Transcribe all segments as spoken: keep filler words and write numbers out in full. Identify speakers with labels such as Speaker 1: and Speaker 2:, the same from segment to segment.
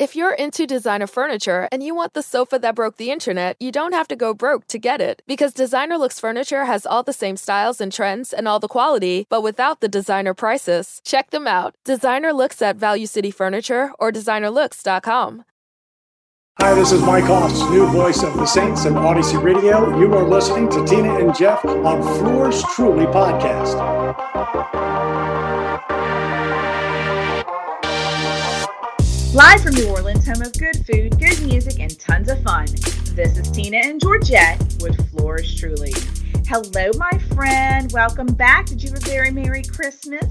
Speaker 1: If you're into designer furniture and you want the sofa that broke the internet, you don't have to go broke to get it. Because Designer Looks Furniture has all the same styles and trends and all the quality, but without the designer prices. Check them out. Designer Looks at Value City Furniture or designer looks dot com.
Speaker 2: Hi, this is Mike Hoss, new voice of the Saints and Odyssey Radio. You are listening to Tina and Jeff on Floors Truly podcast.
Speaker 3: Live from New Orleans, home of good food, good music, and tons of fun. This is Tina and Georgette with Floors Truly. Hello, my friend. Welcome back. Did you have a very Merry Christmas?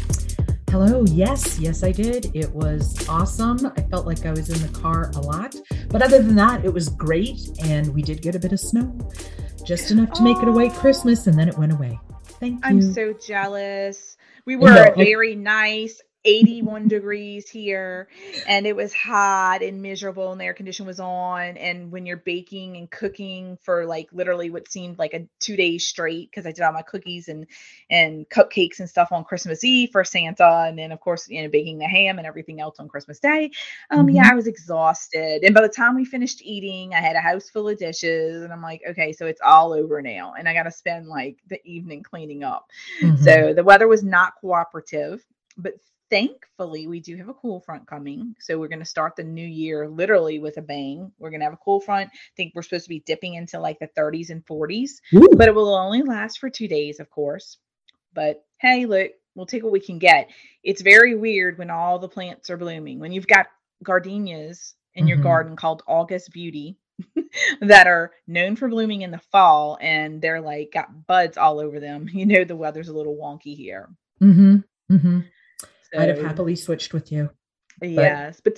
Speaker 4: Hello. Yes, yes, I did. It was awesome. I felt like I was in the car a lot. But other than that, it was great. And we did get a bit of snow, just enough to make it a white Christmas. And then it went away. Thank you.
Speaker 3: I'm so jealous. We were very nice. eighty-one degrees here, and it was hot and miserable, and the air condition was on. And when you're baking and cooking for like literally what seemed like a two days straight, because I did all my cookies and and cupcakes and stuff on Christmas Eve for Santa, and then of course, you know, baking the ham and everything else on Christmas Day. Um, mm-hmm. Yeah, I was exhausted. And by the time we finished eating, I had a house full of dishes, and I'm like, okay, so it's all over now, and I got to spend like the evening cleaning up. Mm-hmm. So the weather was not cooperative, but thankfully, we do have a cool front coming. So we're going to start the new year literally with a bang. We're going to have a cool front. I think we're supposed to be dipping into like the thirties and forties, Ooh. But it will only last for two days, of course. But hey, look, we'll take what we can get. It's very weird when all the plants are blooming. When you've got gardenias in mm-hmm. your garden called August Beauty that are known for blooming in the fall, and they're like got buds all over them. You know, the weather's a little wonky here.
Speaker 4: Mm-hmm. Mm-hmm. So, I'd have happily switched with you.
Speaker 3: Yes, but,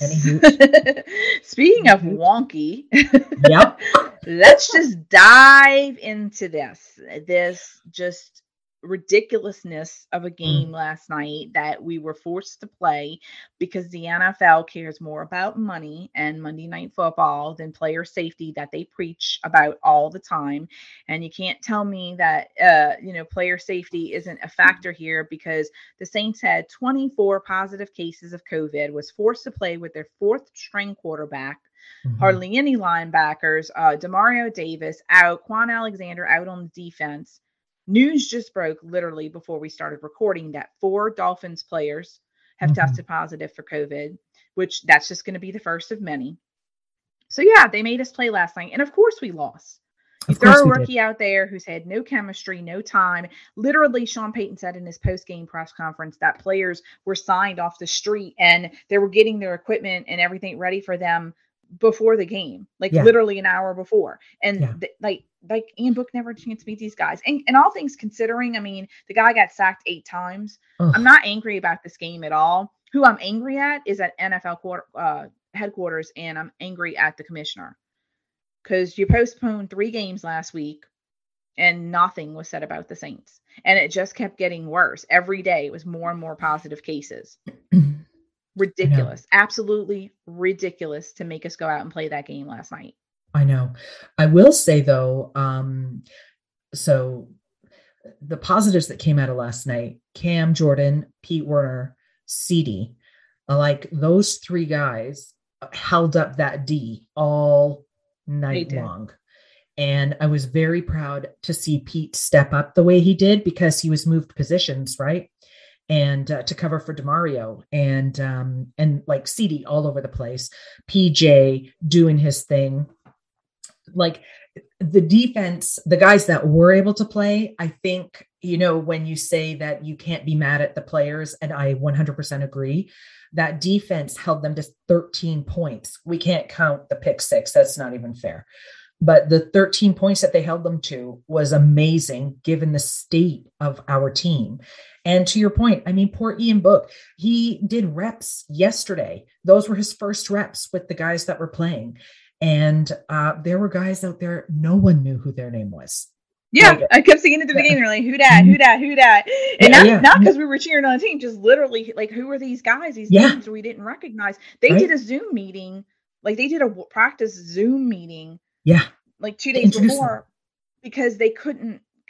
Speaker 3: but speaking of wonky,
Speaker 4: yep.
Speaker 3: Let's just dive into this. This just ridiculousness of a game mm. last night that we were forced to play because the N F L cares more about money and Monday Night Football than player safety that they preach about all the time. And you can't tell me that, uh, you know, player safety isn't a factor here, because the Saints had twenty-four positive cases of COVID, was forced to play with their fourth string quarterback, mm-hmm. hardly any linebackers, uh, Demario Davis out, Quan Alexander out on the defense. News just broke literally before we started recording that four Dolphins players have mm-hmm. tested positive for COVID, which that's just going to be the first of many. So yeah, they made us play last night. And of course we lost. You throw a rookie did. out there who's had no chemistry, no time. Literally, Sean Payton said in his post-game press conference that players were signed off the street and they were getting their equipment and everything ready for them before the game, like yeah. literally an hour before. And yeah. th- like, like Ian Book never had a chance to meet these guys. And, and all things considering, I mean, the guy got sacked eight times. Ugh. I'm not angry about this game at all. Who I'm angry at is at N F L quarter, uh, headquarters, and I'm angry at the commissioner, because you postponed three games last week and nothing was said about the Saints. And it just kept getting worse. Every day it was more and more positive cases. Ridiculous. Absolutely ridiculous to make us go out and play that game last night.
Speaker 4: I know. I will say though, um, so the positives that came out of last night, Cam Jordan, Pete Werner, CeeDee, like those three guys held up that D all night long. And I was very proud to see Pete step up the way he did, because he was moved positions, right? And uh, to cover for Demario, and um, and like CeeDee all over the place, P J doing his thing. Like the defense, the guys that were able to play, I think, you know, when you say that you can't be mad at the players, and I one hundred percent agree, that defense held them to thirteen points. We can't count the pick six. That's not even fair. But the thirteen points that they held them to was amazing given the state of our team. And to your point, I mean, poor Ian Book, he did reps yesterday. Those were his first reps with the guys that were playing. And uh, there were guys out there, no one knew who their name was.
Speaker 3: Yeah, like, I kept saying it to the game. They're like, who dat, who dat, who dat? And yeah, not, yeah. not because we were cheering on the team, just literally like, who are these guys, these yeah. names we didn't recognize? They right? did a Zoom meeting, like they did a practice Zoom meeting.
Speaker 4: Yeah.
Speaker 3: Like two days before, them. because they couldn't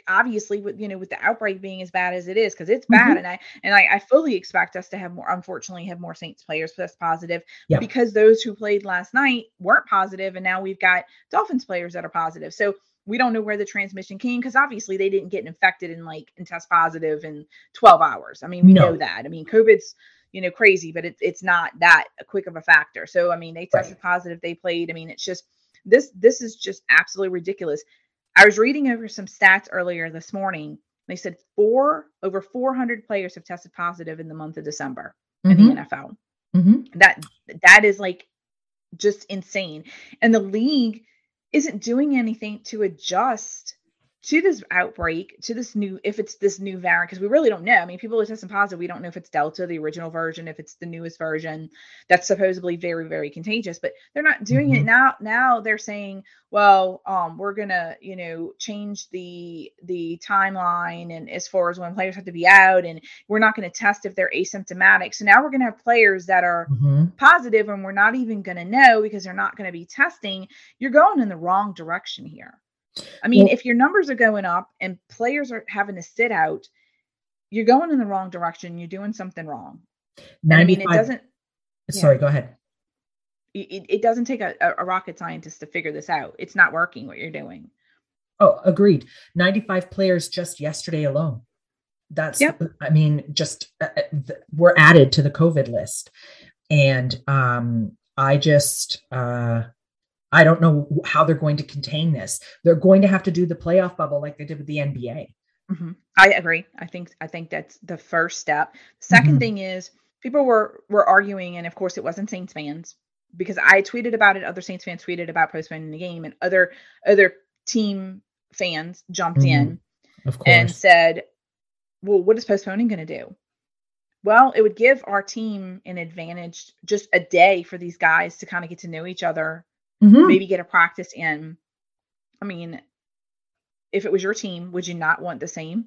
Speaker 3: obviously with, you know, with the outbreak being as bad as it is, because it's bad. Mm-hmm. And I, and I, I fully expect us to have more, unfortunately have more Saints players test positive yep. because those who played last night weren't positive. And now we've got Dolphins players that are positive. So we don't know where the transmission came, because obviously they didn't get infected and like, and test positive in twelve hours. I mean, we no. know that. I mean, COVID's, you know, crazy, but it's, it's not that quick of a factor. So, I mean, they tested right. positive, they played. I mean, it's just, this, this is just absolutely ridiculous. I was reading over some stats earlier this morning. They said four over four hundred players have tested positive in the month of December mm-hmm. in the N F L. Mm-hmm. That that is like just insane. And the league isn't doing anything to adjust to this outbreak, to this new, if it's this new variant, because we really don't know. I mean, people are testing positive. We don't know if it's Delta, the original version, if it's the newest version that's supposedly very, very contagious, but they're not doing mm-hmm. it now. Now they're saying, well, um, we're going to, you know, change the, the timeline. And as far as when players have to be out, and we're not going to test if they're asymptomatic. So now we're going to have players that are mm-hmm. positive, and we're not even going to know because they're not going to be testing. You're going in the wrong direction here. I mean, well, if your numbers are going up and players are having to sit out, you're going in the wrong direction. You're doing something wrong. I mean, it doesn't.
Speaker 4: Sorry, yeah, go ahead.
Speaker 3: It, it doesn't take a, a rocket scientist to figure this out. It's not working what you're doing.
Speaker 4: Oh, agreed. ninety-five players just yesterday alone. That's, yep. I mean, just uh, we're added to the COVID list. And um, I just, uh, I don't know how they're going to contain this. They're going to have to do the playoff bubble like they did with the N B A.
Speaker 3: Mm-hmm. I agree. I think I think that's the first step. The second mm-hmm. thing is people were were arguing, and of course it wasn't Saints fans, because I tweeted about it. Other Saints fans tweeted about postponing the game, and other other team fans jumped mm-hmm. in
Speaker 4: of course.
Speaker 3: and said, "Well, what is postponing going to do?" Well, it would give our team an advantage, just a day for these guys to kind of get to know each other. Mm-hmm. Maybe get a practice in. I mean, if it was your team, would you not want the same?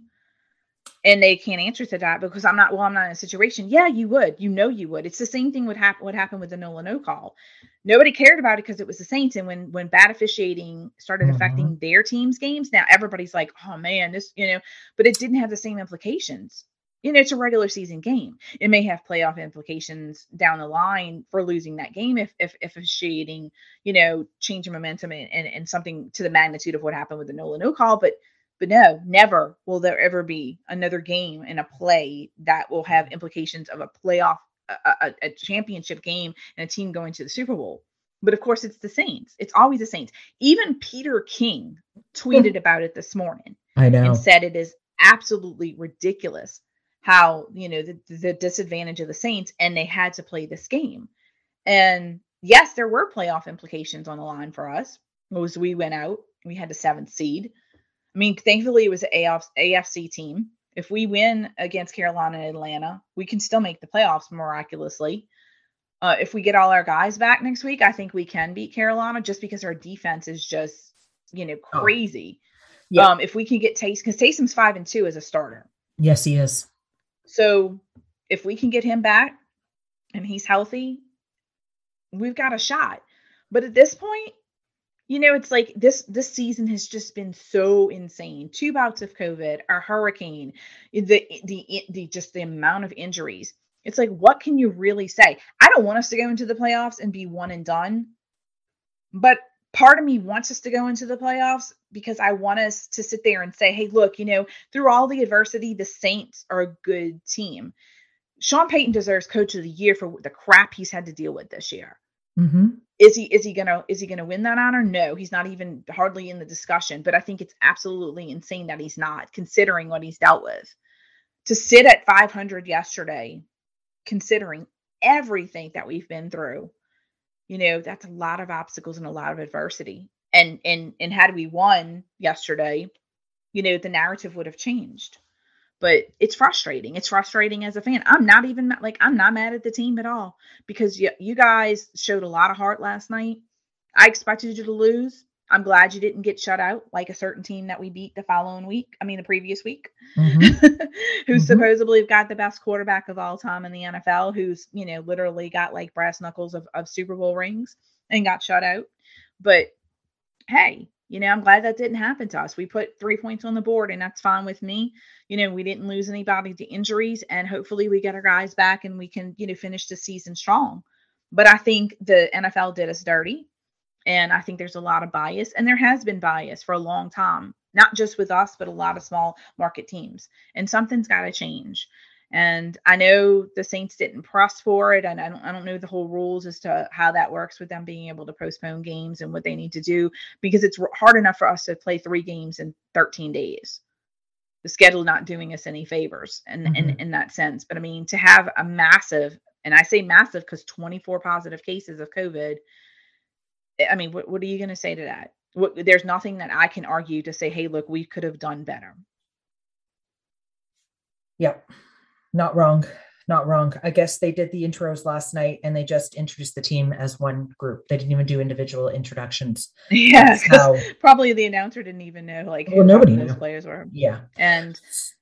Speaker 3: And they can't answer to that because I'm not, well, I'm not in a situation. Yeah, you would. You know you would. It's the same thing would happen what happened with the no no call. Nobody cared about it because it was the Saints. And when when bad officiating started mm-hmm. affecting their team's games, now everybody's like, oh man, this, you know, but it didn't have the same implications. You know, it's a regular season game. It may have playoff implications down the line for losing that game if if, if officiating, you know, change momentum and, and, and something to the magnitude of what happened with the no no call. But but no, never will there ever be another game in a play that will have implications of a playoff, a, a, a championship game and a team going to the Super Bowl. But of course, it's the Saints. It's always the Saints. Even Peter King tweeted about it this morning.
Speaker 4: I know.
Speaker 3: And said it is absolutely ridiculous how, you know, the, the disadvantage of the Saints, and they had to play this game. And yes, there were playoff implications on the line for us. As we went out, we had the seventh seed. I mean, thankfully it was an A F C team. If we win against Carolina and Atlanta, we can still make the playoffs miraculously. Uh, if we get all our guys back next week, I think we can beat Carolina just because our defense is just, you know, crazy. Oh. Yeah. Um, if we can get Taysom, because Taysom's five and two as a starter.
Speaker 4: Yes, he is.
Speaker 3: So if we can get him back and he's healthy, we've got a shot. But at this point, you know, it's like this, this season has just been so insane. Two bouts of COVID, a hurricane, the, the, the, just the amount of injuries. It's like, what can you really say? I don't want us to go into the playoffs and be one and done, but part of me wants us to go into the playoffs because I want us to sit there and say, hey, look, you know, through all the adversity, the Saints are a good team. Sean Payton deserves coach of the year for the crap he's had to deal with this year. Mm-hmm. Is he, is he going to, is he going to win that honor? No, he's not even hardly in the discussion, but I think it's absolutely insane that he's not, considering what he's dealt with. To sit at five hundred yesterday, considering everything that we've been through, you know, that's a lot of obstacles and a lot of adversity. And, and, and had we won yesterday, you know, the narrative would have changed. But it's frustrating. It's frustrating as a fan. I'm not even like, I'm not mad at the team at all because you, you guys showed a lot of heart last night. I expected you to lose. I'm glad you didn't get shut out like a certain team that we beat the following week. I mean, the previous week, mm-hmm. who mm-hmm. supposedly got the best quarterback of all time in the N F L, who's, you know, literally got like brass knuckles of, of Super Bowl rings and got shut out. But hey, You know, I'm glad that didn't happen to us. We put three points on the board, and that's fine with me. You know, we didn't lose anybody to injuries, and hopefully we get our guys back and we can, you know, finish the season strong. But I think the N F L did us dirty, and I think there's a lot of bias, and there has been bias for a long time, not just with us, but a lot of small market teams. And something's got to change. And I know the Saints didn't press for it, and I don't, I don't know the whole rules as to how that works with them being able to postpone games and what they need to do, because it's hard enough for us to play three games in thirteen days. The schedule not doing us any favors in, mm-hmm. in, in that sense. But I mean, to have a massive, and I say massive because twenty-four positive cases of COVID, I mean, what, what are you going to say to that? What, there's nothing that I can argue to say, hey, look, we could have done better.
Speaker 4: Yep. Not wrong. Not wrong. I guess they did the intros last night and they just introduced the team as one group. They didn't even do individual introductions.
Speaker 3: Yeah. How... Probably the announcer didn't even know like
Speaker 4: well, who nobody those knew.
Speaker 3: Players were.
Speaker 4: Yeah.
Speaker 3: And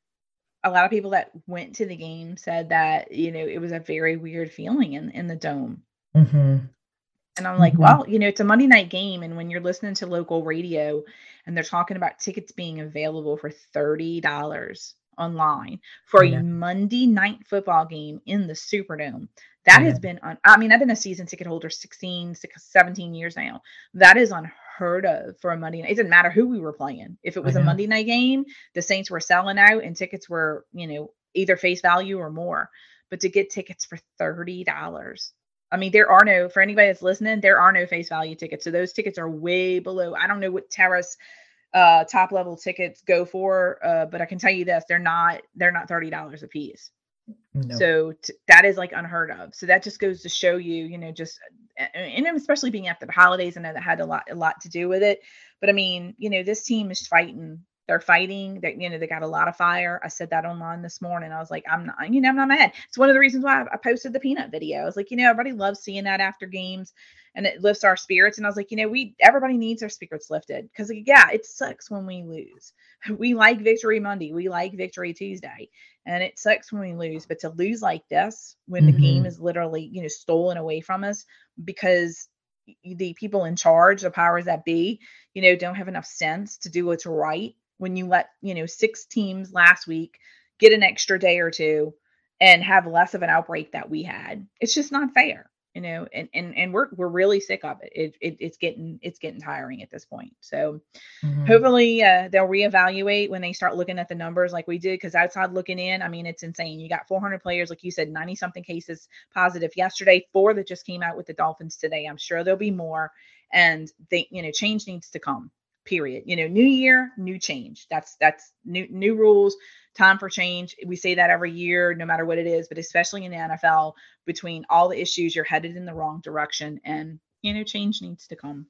Speaker 3: a lot of people that went to the game said that, you know, it was a very weird feeling in, in the dome.
Speaker 4: Mm-hmm.
Speaker 3: And I'm like,
Speaker 4: mm-hmm.
Speaker 3: well, you know, it's a Monday night game. And when you're listening to local radio and they're talking about tickets being available for thirty dollars online for a Monday night football game in the Superdome. That has been, un- I mean, I've been a season ticket holder sixteen, seventeen years now. That is unheard of for a Monday night. It didn't matter who we were playing. If it was a Monday night game, the Saints were selling out and tickets were, you know, either face value or more. But to get tickets for thirty dollars, I mean, there are no, for anybody that's listening, there are no face value tickets. So those tickets are way below. I don't know what terrace uh top level tickets go for, uh but I can tell you this, they're not they're not thirty dollars a piece. No. So t- that is like unheard of. So that just goes to show you, you know, just, and especially being after the holidays, I know that had a lot a lot to do with it. But I mean, you know, this team is fighting. They're fighting. That, you know, they got a lot of fire. I said that online this morning. I was like, I'm not, you know, I'm not mad. It's one of the reasons why I, I posted the peanut video. I was like, you know, everybody loves seeing that after games. And it lifts our spirits. And I was like, you know, we, everybody needs their spirits lifted. Cause yeah, it sucks when we lose. We like victory Monday. We like victory Tuesday. And it sucks when we lose, but to lose like this, when mm-hmm. the game is literally, you know, stolen away from us because the people in charge, the powers that be, you know, don't have enough sense to do what's right. When you let, you know, six teams last week get an extra day or two and have less of an outbreak that we had, it's just not fair. You know, and, and, and we're, we're really sick of it. It, it. It's getting, it's getting tiring at this point. So mm-hmm. hopefully uh, they'll reevaluate when they start looking at the numbers like we did. Cause outside looking in, I mean, it's insane. You got four hundred players, like you said, ninety something cases positive yesterday, four that just came out with the Dolphins today. I'm sure there'll be more, and they, you know, change needs to come, period. You know, new year, new change. That's, that's new, new rules. Time for change. We say that every year, no matter what it is, but especially in the N F L, between all the issues, you're headed in the wrong direction, and, you know, change needs to come.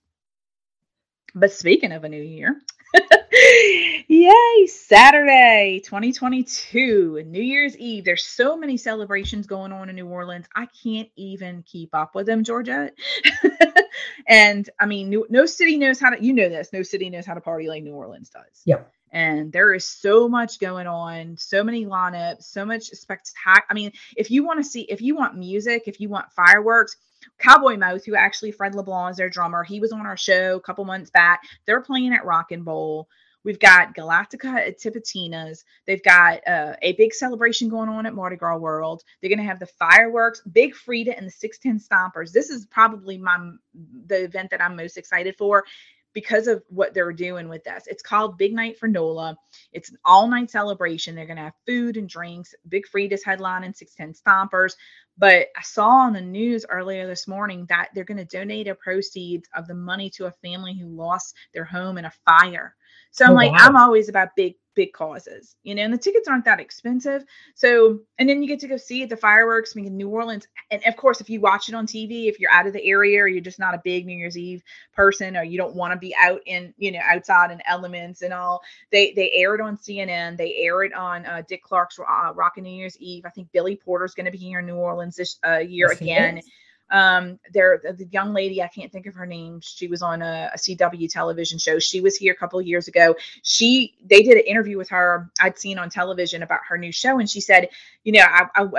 Speaker 3: But speaking of a new year, yay, Saturday, twenty twenty-two, New Year's Eve. There's so many celebrations going on in New Orleans. I can't even keep up with them, Georgia. And I mean, no, no city knows how to, you know this, no city knows how to party like New Orleans does.
Speaker 4: Yep.
Speaker 3: And there is so much going on, so many lineups, so much spectacular. I mean, if you want to see, if you want music, if you want fireworks, Cowboy Mouth, who actually Fred LeBlanc is their drummer, he was on our show a couple months back. They're playing at Rockin' Bowl. We've got Galactica at Tipitina's. They've got uh, a big celebration going on at Mardi Gras World. They're going to have the fireworks, Big Frida and the six ten Stompers. This is probably my the event that I'm most excited for, because of what they're doing with this. It's called Big Night for NOLA. It's an all-night celebration. They're going to have food and drinks. Big Frida's headlining six ten Stompers. But I saw on the news earlier this morning that they're going to donate a proceeds of the money to a family who lost their home in a fire. So I'm oh, like, wow. I'm always about big, big causes, you know, and the tickets aren't that expensive. So, and then you get to go see the fireworks. I mean, in New Orleans. And of course, if you watch it on T V, if you're out of the area or you're just not a big New Year's Eve person, or you don't want to be out in, you know, outside in elements and all, they, they air it on C N N. They air it on uh, Dick Clark's uh, Rockin' New Year's Eve. I think Billy Porter's going to be here in New Orleans this uh, year yes, again. Um, there, the young lady, I can't think of her name. She was on a, a C W television show. She was here a couple of years ago. She, they did an interview with her I'd seen on television about her new show. And she said, you know, I, I, I did,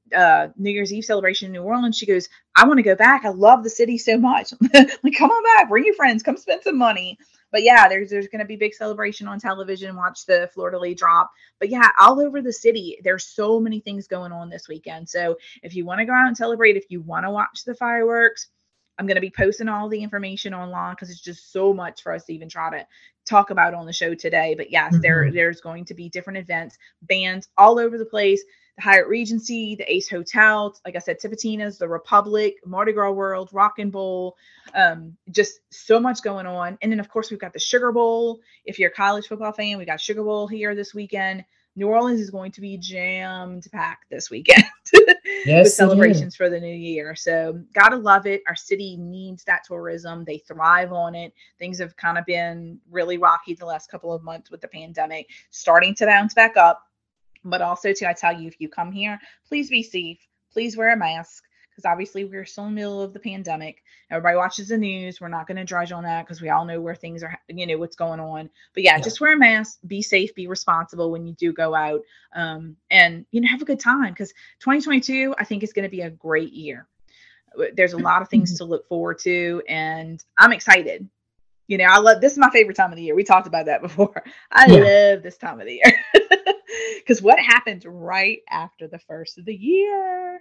Speaker 3: uh, New Year's Eve celebration in New Orleans. She goes, I want to go back. I love the city so much. Like, come on back, bring your friends, come spend some money. But yeah, there's there's going to be big celebration on television. Watch the Fleur de Lis drop. But yeah, all over the city, there's so many things going on this weekend. So if you want to go out and celebrate, if you want to watch the fireworks, I'm going to be posting all the information online because it's just so much for us to even try to talk about on the show today. But yes, mm-hmm. there there's going to be different events, bands all over the place. The Hyatt Regency, the Ace Hotel, like I said, Tipitina's, the Republic, Mardi Gras World, Rock and Bowl, um, just so much going on. And then, of course, we've got the Sugar Bowl. If you're a college football fan, we got Sugar Bowl here this weekend. New Orleans is going to be jammed packed this weekend yes, with celebrations for the new year. So gotta love it. Our city needs that tourism. They thrive on it. Things have kind of been really rocky the last couple of months with the pandemic, starting to bounce back up. But also, too, I tell you, if you come here, please be safe. Please wear a mask, because obviously we're still in the middle of the pandemic. Everybody watches the news. We're not going to drudge on that because we all know where things are, you know, what's going on. But yeah, yeah, just wear a mask, be safe, be responsible when you do go out, um, and, you know, have a good time, because twenty twenty-two, I think, is going to be a great year. There's a lot of things to look forward to, and I'm excited. You know, I love, this is my favorite time of the year. We talked about that before. I yeah. love this time of the year. Because what happens right after the first of the year?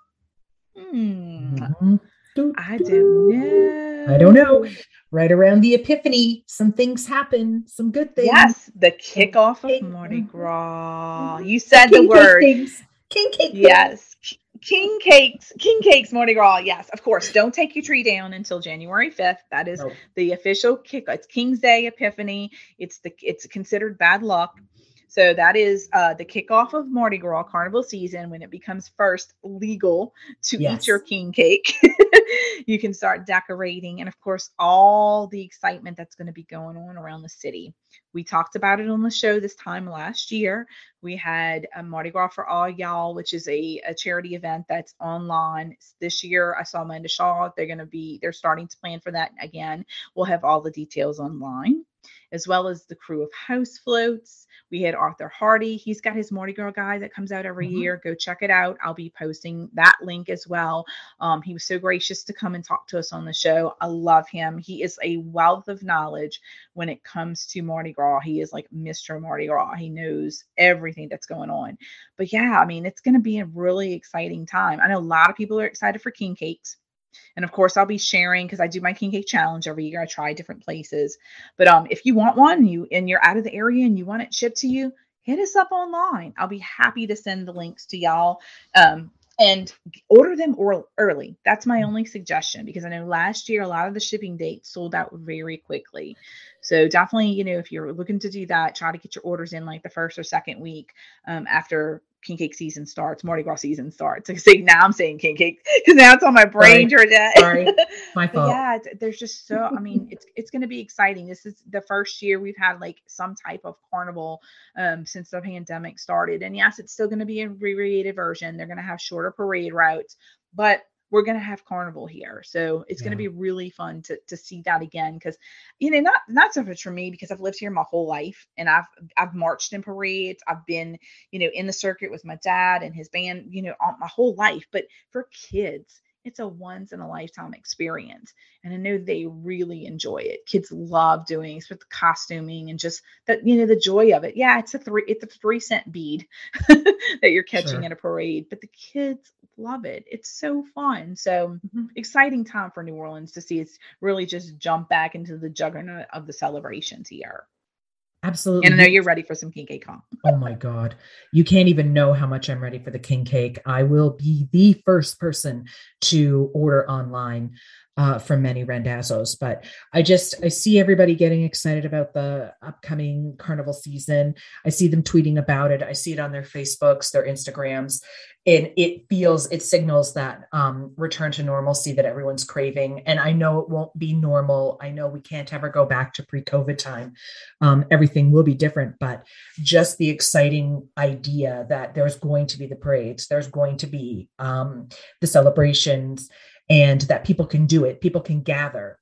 Speaker 3: Hmm. Mm-hmm. I don't know.
Speaker 4: I don't know. Right around the Epiphany, some things happen, some good things.
Speaker 3: Yes, the kickoff of Mardi Gras. You said the, the word.
Speaker 4: Things. King cake.
Speaker 3: Yes. King cakes, king cakes, Mardi Gras. Yes, of course. Don't take your tree down until January fifth. That is nope. the official kick. It's King's Day Epiphany. It's the it's considered bad luck. So that is uh, the kickoff of Mardi Gras carnival season, when it becomes first legal to yes. eat your king cake. You can start decorating, and of course, all the excitement that's going to be going on around the city. We talked about it on the show this time last year. We had a Mardi Gras for All Y'all, which is a, a charity event that's online. This year, I saw Amanda Shaw. They're going to be, they're starting to plan for that again. We'll have all the details online, as well as the crew of house floats. We had Arthur Hardy. He's got his Mardi Gras guide that comes out every mm-hmm. year. Go check it out. I'll be posting that link as well. Um, he was so gracious to come and talk to us on the show. I love him. He is a wealth of knowledge when it comes to Mardi Gras. He is like Mister Mardi Gras. He knows everything that's going on. But yeah, I mean, it's going to be a really exciting time. I know a lot of people are excited for king cakes. And of course, I'll be sharing, because I do my king cake challenge every year. I try different places. But um, if you want one, you and you're out of the area and you want it shipped to you, hit us up online. I'll be happy to send the links to y'all. Um, and order them or early. That's my only suggestion, because I know last year a lot of the shipping dates sold out very quickly. So definitely, you know, if you're looking to do that, try to get your orders in like the first or second week um, after king cake season starts, Mardi Gras season starts. I say now I'm saying king cake because now it's on my brain, Georgette.
Speaker 4: Sorry, my fault.
Speaker 3: Yeah, there's just so, I mean, it's it's going to be exciting. This is the first year we've had like some type of carnival um, since the pandemic started. And yes, it's still going to be a abbreviated version. They're going to have shorter parade routes, but we're going to have carnival here. So it's yeah. going to be really fun to to see that again. Cause you know, not, not so much for me, because I've lived here my whole life and I've, I've marched in parades. I've been, you know, in the circuit with my dad and his band, you know, all, my whole life. But for kids, it's a once in a lifetime experience. And I know they really enjoy it. Kids love doing it with the costuming and just that, you know, the joy of it. Yeah. It's a three, it's a three cent bead that you're catching sure. in a parade, but the kids love it. It's so fun. So mm-hmm. exciting time for New Orleans to see it's really just jump back into the juggernaut of the celebrations here.
Speaker 4: Absolutely.
Speaker 3: And I know you're ready for some king cake, huh?
Speaker 4: Oh my God. You can't even know how much I'm ready for the king cake. I will be the first person to order online uh, from Manny Randazzo's, but I just, I see everybody getting excited about the upcoming carnival season. I see them tweeting about it. I see it on their Facebooks, their Instagrams, and it feels, it signals that um, return to normalcy that everyone's craving. And I know it won't be normal. I know we can't ever go back to pre-COVID time. Um, everything will be different, but just the exciting idea that there's going to be the parades, there's going to be um, the celebrations, and that people can do it. People can gather.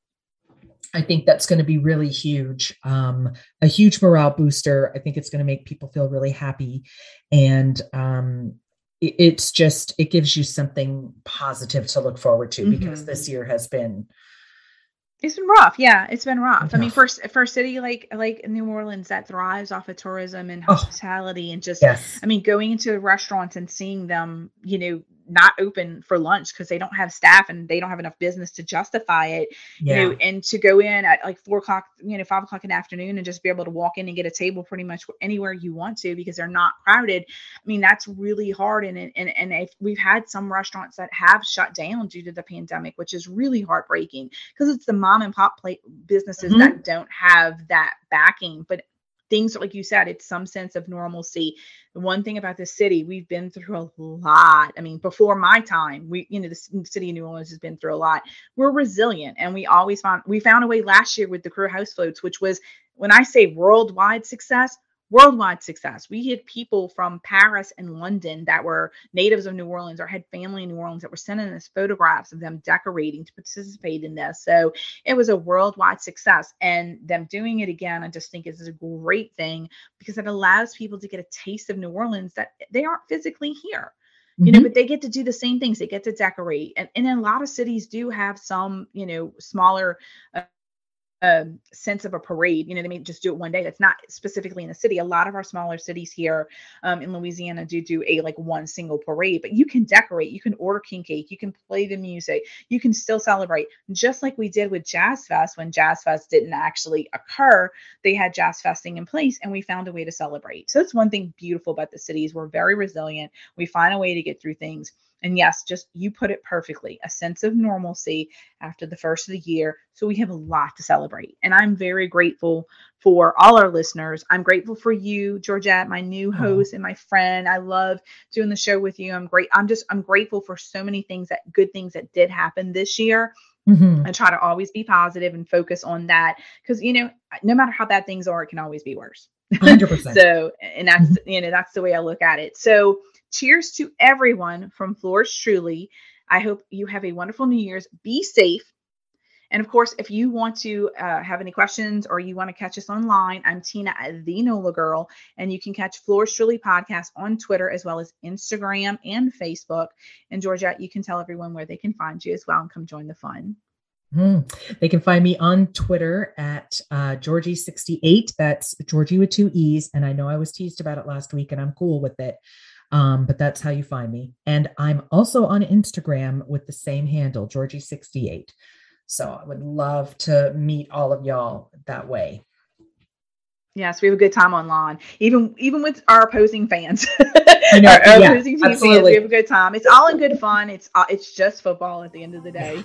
Speaker 4: I think that's going to be really huge, um, a huge morale booster. I think it's going to make people feel really happy. And um, it's just, it gives you something positive to look forward to, because
Speaker 3: Mhm.
Speaker 4: this year has been,
Speaker 3: It's been rough. Yeah, it's been rough. I mean,
Speaker 4: rough.
Speaker 3: for s- for a city like like New Orleans that thrives off of tourism and
Speaker 4: Oh,
Speaker 3: hospitality and just,
Speaker 4: yes.
Speaker 3: I mean, going into restaurants and seeing them, you know, not open for lunch because they don't have staff and they don't have enough business to justify it, you
Speaker 4: Yeah.
Speaker 3: know, and to go in at like four o'clock, you know, five o'clock in the afternoon and just be able to walk in and get a table pretty much anywhere you want to because they're not crowded. I mean, that's really hard. And and and if we've had some restaurants that have shut down due to the pandemic, which is really heartbreaking because it's the mom and pop plate businesses
Speaker 4: Mhm.
Speaker 3: that don't have that backing. But things like you said, it's some sense of normalcy. The one thing about this city, we've been through a lot. I mean, before my time, we, you know, the c- city of New Orleans has been through a lot. We're resilient, and we always found we found a way last year with the Crew House floats, which was, when I say worldwide success, worldwide success. We had people from Paris and London that were natives of New Orleans or had family in New Orleans that were sending us photographs of them decorating to participate in this. So it was a worldwide success, and them doing it again, I just think is a great thing because it allows people to get a taste of New Orleans that they aren't physically here. You know,
Speaker 4: Mhm.
Speaker 3: but they get to do the same things. They get to decorate. And, and a lot of cities do have some, you know, smaller uh, um, sense of a parade. You know, they may just do it one day. That's not specifically in the city. A lot of our smaller cities here um, in Louisiana do do a like one single parade, but you can decorate, you can order king cake, you can play the music, you can still celebrate, just like we did with Jazz Fest. When Jazz Fest didn't actually occur, they had Jazz Festing in place, and we found a way to celebrate. So that's one thing beautiful about the cities. We're very resilient. We find a way to get through things. And yes, just you put it perfectly, a sense of normalcy after the first of the year. So we have a lot to celebrate. And I'm very grateful for all our listeners. I'm grateful for you, Georgette, my new host and my friend. I love doing the show with you. I'm great. I'm just, I'm grateful for so many things, that good things that did happen this year.
Speaker 4: Mhm.
Speaker 3: I try to always be positive and focus on that because, you know, no matter how bad things are, it can always be worse.
Speaker 4: one hundred percent.
Speaker 3: So, and that's,
Speaker 4: Mhm.
Speaker 3: you know, that's the way I look at it. So cheers to everyone from Floors Truly. I hope you have a wonderful New Year's. Be safe. And of course, if you want to uh, have any questions or you want to catch us online, I'm Tina, the NOLA Girl, and you can catch Floors Truly Podcast on Twitter as well as Instagram and Facebook. And Georgette, you can tell everyone where they can find you as well and come join the fun.
Speaker 4: Mm. They can find me on Twitter at uh, Georgie sixty-eight. That's Georgie with two E's. And I know I was teased about it last week, and I'm cool with it. Um, but that's how you find me. And I'm also on Instagram with the same handle, Georgie sixty-eight. So I would love to meet all of y'all that way.
Speaker 3: Yes, we have a good time online, even even with our opposing fans.
Speaker 4: I know,
Speaker 3: our, our
Speaker 4: yeah,
Speaker 3: opposing team fans, we
Speaker 4: absolutely.
Speaker 3: have a good time. It's all in good fun. It's uh, it's just football at the end of the day.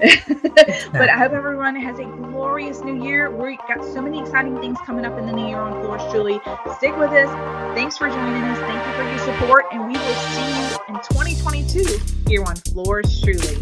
Speaker 3: But I hope everyone has a glorious new year. We've got so many exciting things coming up in the new year on Floors Truly. Stick with us. Thanks for joining us. Thank you for your support, and we will see you in twenty twenty-two here on Floors Truly.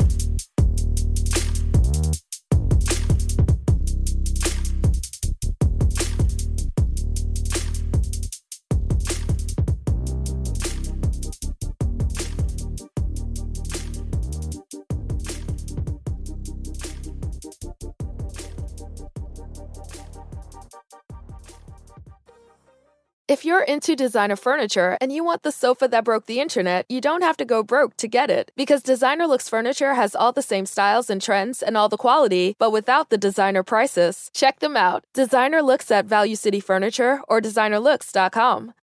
Speaker 1: If you're into designer furniture and you want the sofa that broke the internet, you don't have to go broke to get it. Because Designer Looks Furniture has all the same styles and trends and all the quality, but without the designer prices. Check them out. Designer Looks at Value City Furniture or designer looks dot com.